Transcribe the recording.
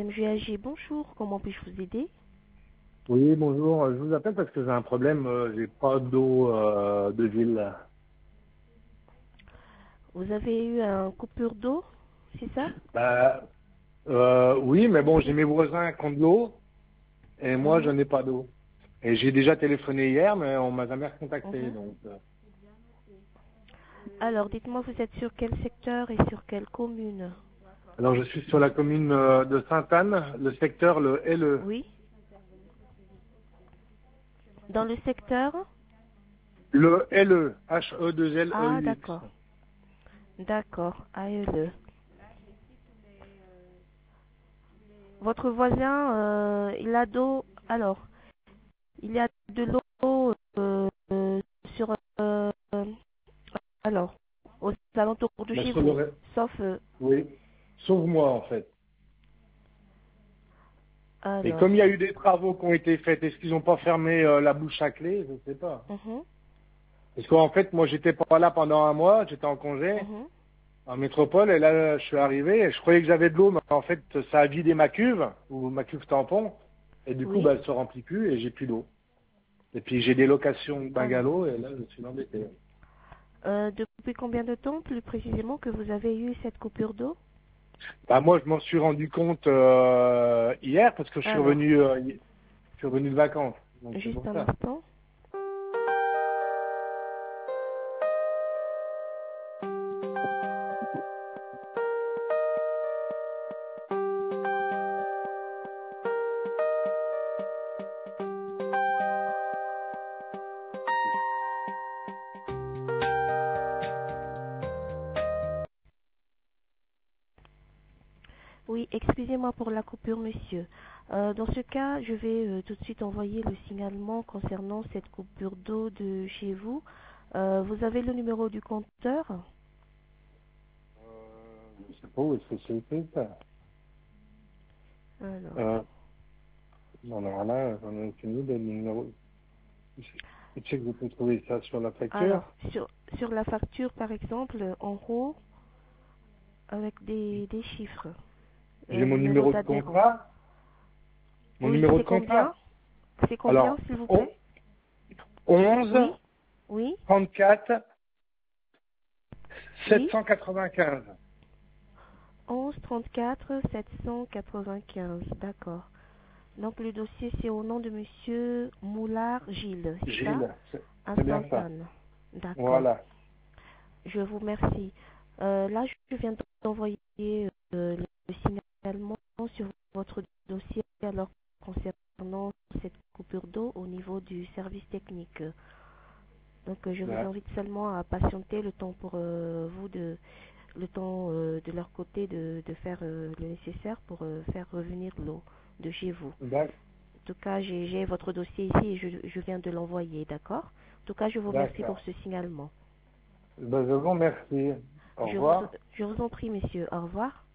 MGAG, bonjour, comment puis-je vous aider? Oui, bonjour. Je vous appelle parce que j'ai un problème. J'ai pas d'eau de ville. Vous avez eu une coupure d'eau, c'est ça? Bah, oui, mais bon, j'ai mes voisins qui ont de l'eau et moi, je Mhm, n'ai pas d'eau. Et j'ai déjà téléphoné hier, mais on m'a jamais recontacté. mhm. Donc, Alors, dites-moi, vous êtes sur quel secteur et sur quelle commune? alors, je suis sur la commune de Sainte-Anne, le secteur le LE. Oui, dans le secteur? Le LE, Ah, H-E-2-L-E-U-X. d'accord, d'accord, AELE. Votre voisin, il a d'eau, alors, il y a de l'eau sur, alors, aux alentours de Mais chez sur vous, le... sauf, Oui, sauve-moi en fait. Et comme il y a alors, eu des travaux qui ont été faits, est-ce qu'ils n'ont pas fermé la bouche à clé? Je ne sais pas. mhm, Parce qu'en fait, moi, j'étais pas là pendant un mois, j'étais en congé, mhm, en métropole, et là, je suis arrivé, et je croyais que j'avais de l'eau, mais en fait, ça a vidé ma cuve, ou ma cuve tampon, et du coup, oui, bah, elle se remplit plus, et j'ai plus d'eau. Et puis, j'ai des locations alors. bungalow, et là, je suis embêté. Depuis combien de temps, plus précisément, que vous avez eu cette coupure d'eau? Bah, moi, je m'en suis rendu compte hier, parce que Alors, je suis revenu de vacances, donc c'est juste pour un ça. instant. Oui, excusez-moi pour la coupure, monsieur. Dans ce cas, je vais tout de suite envoyer le signalement concernant cette coupure d'eau de chez vous. Vous avez le numéro du compteur? Je sais pas où est-ce que c'est ça. Alors, Euh, non, alors là, j'en ai aucune idée, le numéro. Tu sais que vous pouvez trouver ça sur la facture? alors, sur la facture, par exemple, en haut, avec des chiffres, J'ai mon numéro numéro de d'adhérent. contrat. Mon Oui, numéro c'est de combien? contrat. C'est combien, Alors, s'il vous plaît? 11 Oui, oui, 34 oui. 795. 11 34 795, d'accord. Donc le dossier c'est au nom de monsieur Moulard Gilles, c'est ça? Gilles, À c'est bien ça. Sainte-Anne. D'accord. Voilà. Je vous remercie. Là, je viens d'envoyer le signalement sur votre dossier alors concernant cette coupure d'eau au niveau du service technique. Donc je vous Ouais. invite seulement à patienter le temps pour vous le temps de leur côté de faire le nécessaire pour faire revenir l'eau de chez vous. D'ac- En tout cas, j'ai votre dossier ici et je viens de l'envoyer, d'accord? En tout cas, je vous remercie pour D'accord. ce signalement. Ben, je vous remercie. Au revoir. Je vous en prie, monsieur. Au revoir.